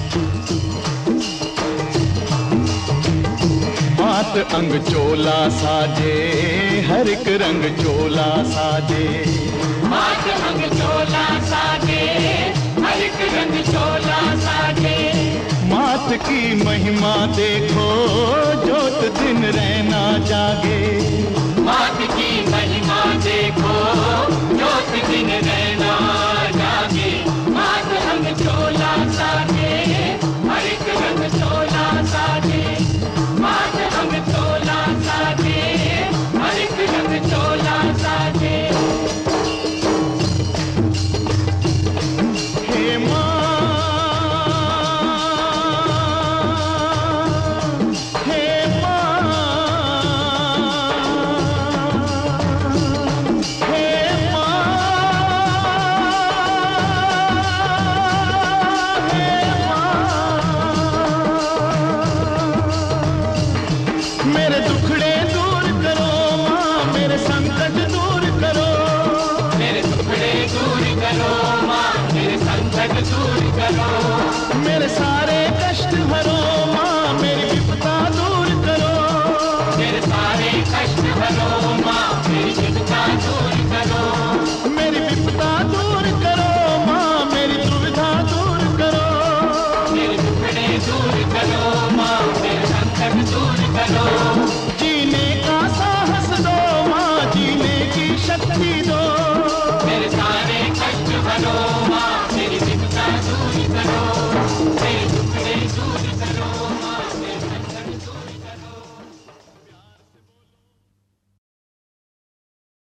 मात अंग चोला साजे, हर एक रंग चोला साजे। मात अंग चोला साजे, हर एक रंग चोला साजे। मात की महिमा देखो, जोत दिन रहना जागे। मात की महिमा देखो, जोत दिन रहना जागे। मात अंग चोला साजे, हर एक रंग चोला साजे। मात अंग चोला साजे, हर एक रंग चोला साजे। हे माँ, हे माँ, हे माँ, हे माँ। मेरे दुखड़े दूर करो माँ, मेरे संकट दूर करो। मेरे दुखड़े दूर करो माँ, मेरे संकट दूर करो। मेरे सारे कष्ट हरो माँ, मेरी विपदा दूर करो। मेरे सारे कष्ट हरो माँ, मेरी विपदा दूर करो। मेरी विपदा दूर करो माँ, मेरी दुविधा दूर करो। मेरे दुखड़े दूर